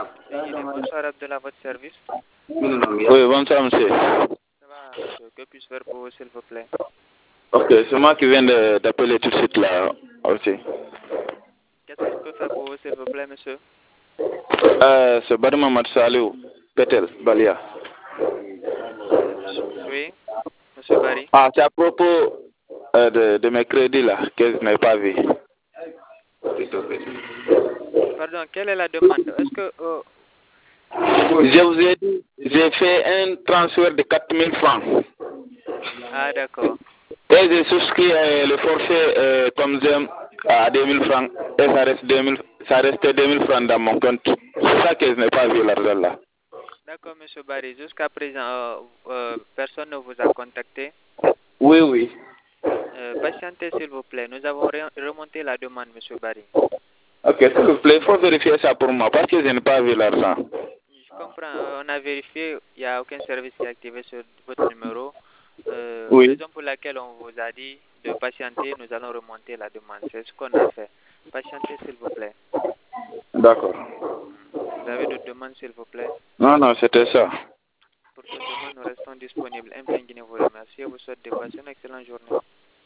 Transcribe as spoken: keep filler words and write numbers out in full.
Virginie, bonsoir Abdullah, votre service. Oui, bonsoir monsieur. Ça va, monsieur, que puis-je faire pour vous, s'il vous plaît? Ok, c'est moi qui viens de- d'appeler tout de suite là aussi. Qu'est-ce que je peux faire pour vous, s'il vous plaît, monsieur? Euh, c'est Badma Matsalou, Petel, Balia. Oui, monsieur Barry. Ah, c'est à propos euh, de, de mes crédits là, que je n'ai pas vu. Pardon, quelle est la demande? Est-ce que... euh, Je vous ai dit, j'ai fait un transfert de quatre mille francs. Ah, d'accord. Et j'ai souscrit euh, le forfait euh, comme j'aime à deux mille francs. Et ça reste deux mille, ça restait deux mille francs dans mon compte. C'est ça que je n'ai pas vu l'argent là. D'accord, monsieur Barry. Jusqu'à présent, euh, euh, personne ne vous a contacté. Oui, oui. Euh, patientez, s'il vous plaît. Nous avons re- remonté la demande, monsieur Barry. Ok, s'il vous plaît, il faut vérifier ça pour moi parce que je n'ai pas vu l'argent. Je comprends. euh, On a vérifié. Il n'y a aucun service qui est activé sur votre numéro. Euh, Oui. raison pour laquelle on vous a dit de patienter, nous allons remonter la demande. C'est ce qu'on a fait. Patientez, s'il vous plaît. D'accord. Vous avez d'autres demandes, s'il vous plaît? Non, non, c'était ça. Pour toute demande, nous restons disponibles. M. Guinée vous remercie et vous souhaite de passer une excellente journée.